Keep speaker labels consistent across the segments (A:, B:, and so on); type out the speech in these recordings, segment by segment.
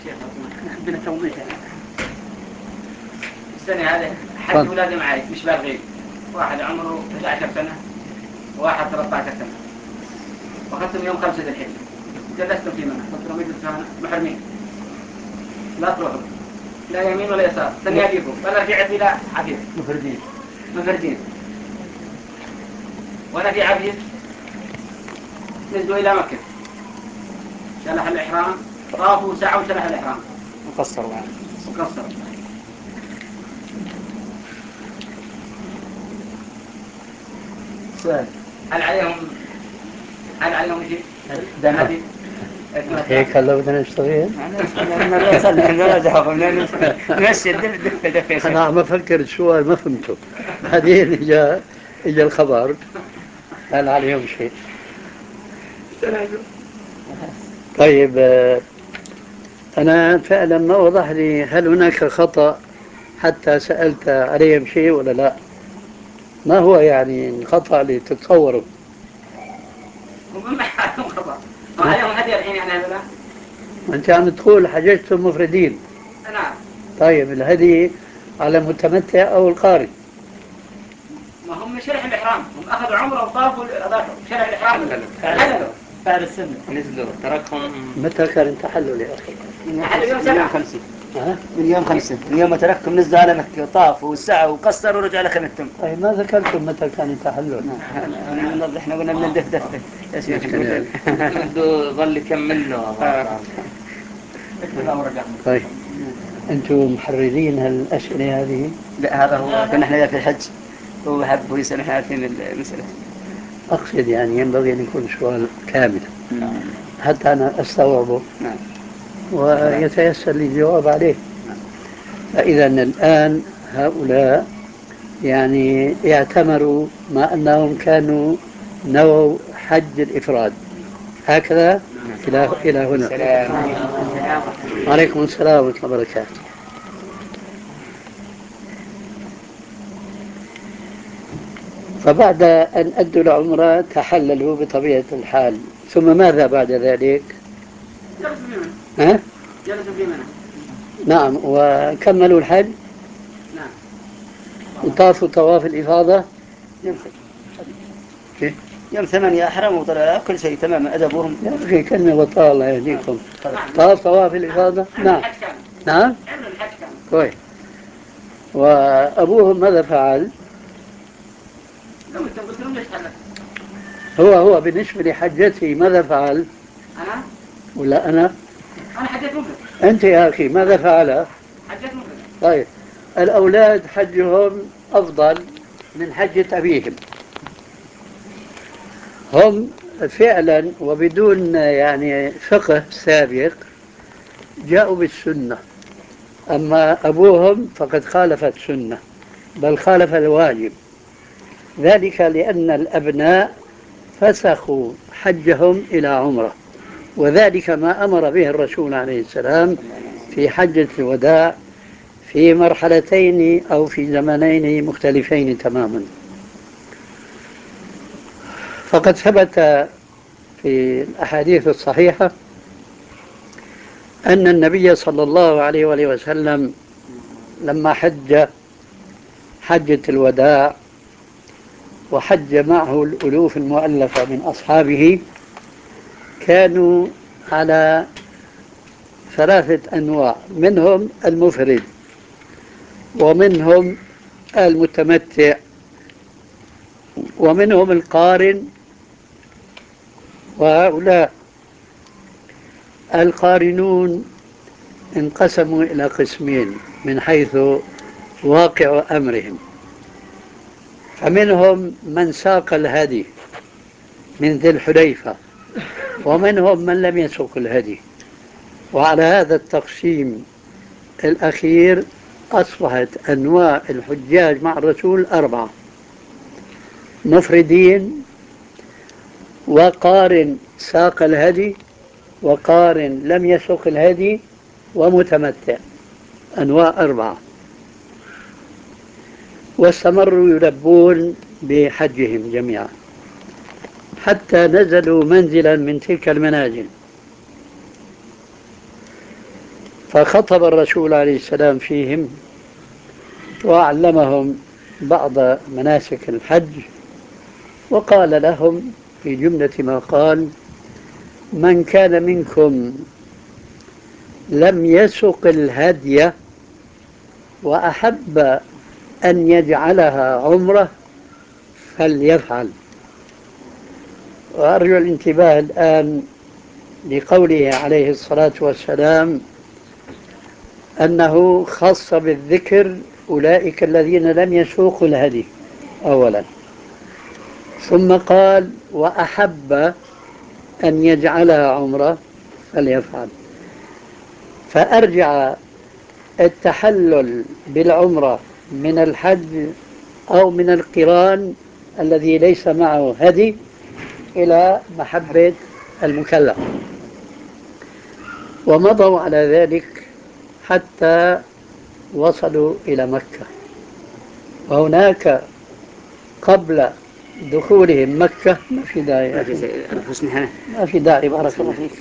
A: شيخ عندنا توميت السنة هذه حد أولادي معي مش بالغين، واحد عمره 11 سنة وواحد 13 سنة، وأخذتهم يوم 5 ذي الحجة، جلستهم في منى، قلت لهم يجلسوا محرمين لا تروحوا لا يمين ولا يسار، ثاني أجيبهم وأنا رجعت إلى عبيد مفردين وأنا في عبيد نزلوا إلى مكة، شلح الإحرام، طافوا سعوا شلح الإحرام
B: مقصروا.
A: سؤال، هل عليهم شيء؟
C: هيك هلا بدنا نشتغل؟ أنا عم أفكر السؤال ما فهمته. بعدين إجا الخبر هل عليهم شيء؟ طيب أنا فعلا ما وضح لي هل هناك خطأ حتى سألت عليهم شيء ولا لا؟ ما هو يعني الخطأ اللي تتصوره؟
A: هم ما عليهم خطأ، عليهم هدي الحين يعني هذا لا؟
C: أنت عم تقول حججتم مفردين.
A: نعم.
C: طيب الهدي على المتمتع أو القارئ؟
A: ما هم شرح الإحرام، هم أخذوا عمره وطافوا شرح الإحرام حللوا
B: بعد السنة نزلوا تركهم.
C: متى كان تحلل يا أخي؟
B: من يوم 5 من يوم 5 من يوم ما تركتم نزلوا على مكة وطافوا وسعوا وقصروا ورجعوا لخيمتهم.
C: طيب ما ذكرتم متى كان التحلل؟
B: احنا قلنا من الدفدف يا شيخ بده ظل يكمل له.
C: طيب أنتم محررين هالأسئلة هذه؟
B: لا هذا هو كنا احنا في الحج هو حب يسأل هذه المسألة.
C: أقصد يعني ينبغي أن يكون سؤال كامل حتى أنا أستوعبه ويتيسر لي الجواب عليه. فإذا الآن هؤلاء يعني اعتمروا ما أنهم كانوا نووا حج الإفراد هكذا إلى هنا. عليكم السلام ورحمة الله وبركاته. فبعد أن أدوا العمرة تحللوا بطبيعة الحال، ثم ماذا بعد ذلك؟
A: جلسوا في منى.
C: نعم، وكملوا الحج.
A: نعم.
C: وطافوا طواف الإفاضة.
B: يوم 8 أحرموا وطلعوا كل شيء تمام أدبوهم.
C: يا أخي كلمة بطال الله يهديكم. طواف الإفاضة. نعم. نعم. كويس. وأبوهم ماذا فعل؟ هو بالنسبة لحجته ماذا فعل؟
A: أنا؟
C: ولا أنا
A: حجيت مفرد.
C: أنت يا أخي ماذا فعل؟
A: حجيت مفرد.
C: طيب الأولاد حجهم أفضل من حجة أبيهم. هم فعلا وبدون يعني فقه سابق جاءوا بالسنة، أما أبوهم فقد خالف السنة بل خالف الواجب، ذلك لأن الأبناء فسخوا حجهم إلى عمرة، وذلك ما أمر به الرسول عليه السلام في حجة الوداع في مرحلتين أو في زمنين مختلفين تماما. فقد ثبت في الأحاديث الصحيحة أن النبي صلى الله عليه وآله وسلم لما حج حجة الوداع وحج معه الألوف المؤلفة من أصحابه كانوا على 3 أنواع، منهم المفرد ومنهم المتمتع ومنهم القارن. وهؤلاء القارنون انقسموا إلى قسمين من حيث واقع أمرهم، فمنهم من ساق الهدي من ذي الحليفة ومنهم من لم يسوق الهدي. وعلى هذا التقسيم الأخير أصبحت أنواع الحجاج مع الرسول 4: مفردين، وقارن ساق الهدي، وقارن لم يسوق الهدي، ومتمتع. أنواع 4، واستمروا يلبون بحجهم جميعا حتى نزلوا منزلا من تلك المنازل. فخطب الرسول عليه السلام فيهم وعلمهم بعض مناسك الحج، وقال لهم في جملة ما قال: من كان منكم لم يسق الهدي وأحب أن يجعلها عمرة فليفعل. وأرجو الانتباه الآن لقوله عليه الصلاة والسلام أنه خص بالذكر أولئك الذين لم يسوقوا الهدي أولا، ثم قال: وأحب أن يجعلها عمرة فليفعل. فأرجع التحلل بالعمرة من الحج أو من القران الذي ليس معه هدي إلى محبة المكلف، ومضوا على ذلك حتى وصلوا إلى مكة. وهناك قبل دخولهم مكة ما في داعي ما في داعي بارك الله فيك.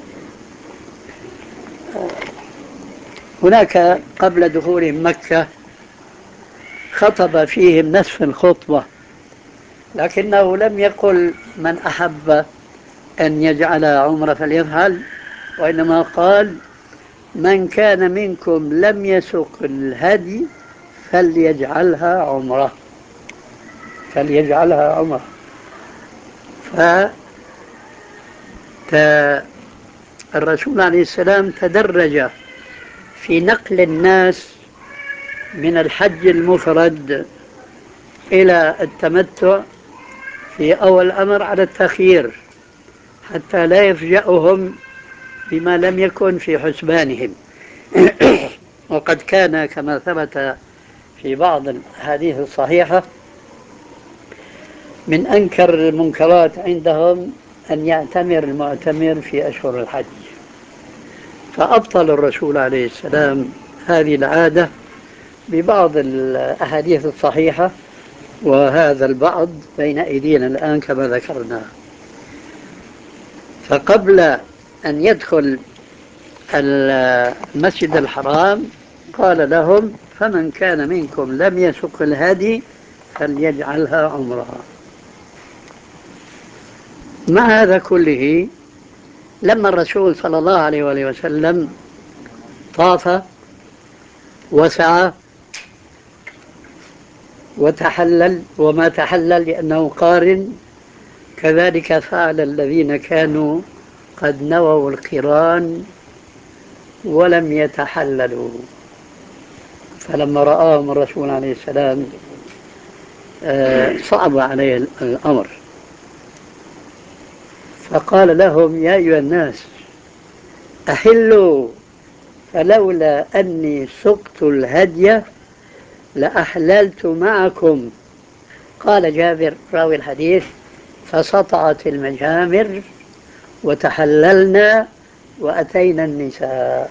C: هناك قبل دخولهم مكة خطب فيهم نصف الخطبة، لكنه لم يقل من أحب أن يجعل عمرة فليفعل، وإنما قال: من كان منكم لم يسق الهدي فليجعلها عمرة، فليجعلها عمرة. فالرسول عليه السلام تدرج في نقل الناس من الحج المفرد إلى التمتع في أول الأمر على التخيير، حتى لا يفجأهم بما لم يكن في حسبانهم. وقد كان كما ثبت في بعض الأحاديث الصحيحة من أنكر المنكرات عندهم أن يعتمر المعتمر في أشهر الحج، فأبطل الرسول عليه السلام هذه العادة ببعض الأحاديث الصحيحة، وهذا البعض بين أيدينا الآن كما ذكرنا. فقبل أن يدخل المسجد الحرام قال لهم: فمن كان منكم لم يسق الهدي فليجعلها عمرة. مع هذا كله، لما الرسول صلى الله عليه وآله وسلم طاف وسعى وتحلل، وما تحلل لأنه قارن، كذلك فعل الذين كانوا قد نووا القران ولم يتحللوا. فلما رآهم الرسول عليه السلام صعب عليه الأمر، فقال لهم: يا أيها الناس أحلوا، فلولا أني سقت الهدي لأحللت معكم. قال جابر راوي الحديث: فسطعت المجامر وتحللنا وأتينا النساء.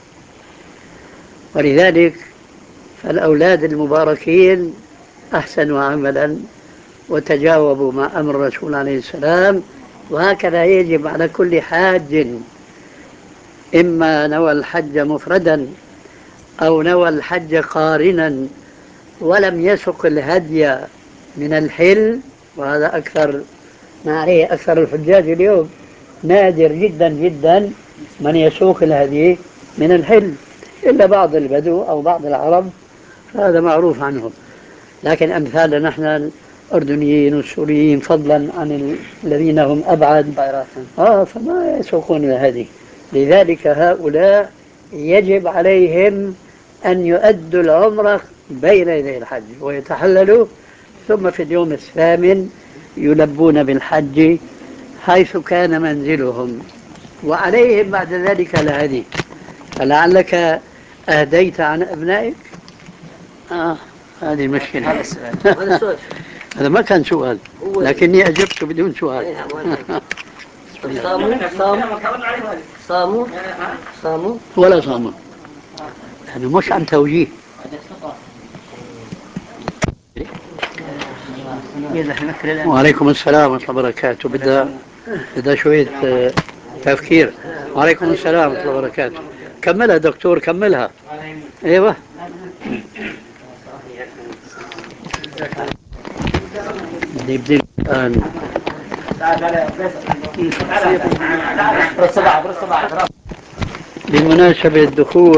C: ولذلك فالأولاد المباركين أحسنوا عملا وتجاوبوا مع أمر الرسول عليه السلام. وهكذا يجب على كل حاج، إما نوى الحج مفردا أو نوى الحج قارنا ولم يسق الهدي من الحل، وهذا أكثر ما عليه أكثر الحجاج اليوم، نادر جدا جدا من يسوق الهدي من الحل، إلا بعض البدو أو بعض العرب، فهذا معروف عنهم. لكن أمثالنا نحن الأردنيين والسوريين فضلا عن الذين هم أبعد فما يسوقون الهدي. لذلك هؤلاء يجب عليهم أن يؤدوا العمرة بين يدي الحج ويتحللوا، ثم في اليوم الثامن يلبون بالحج حيث كان منزلهم، وعليهم بعد ذلك الهدي. فلعلك أهديت عن أبنائك؟ هذه المشكلة.
B: هذا السؤال هذا السؤال
C: هذا ما كان سؤال، لكني أجبت بدون سؤال.
B: صاموا صاموا
C: ولا صاموا، يعني مش عن توجيه. وعليكم السلام ورحمة الله وبركاته. بدأ شوية تفكير. وعليكم السلام ورحمة الله وبركاته. كملها دكتور كملها. ايوه. نبدأ الآن بمناسبة دخول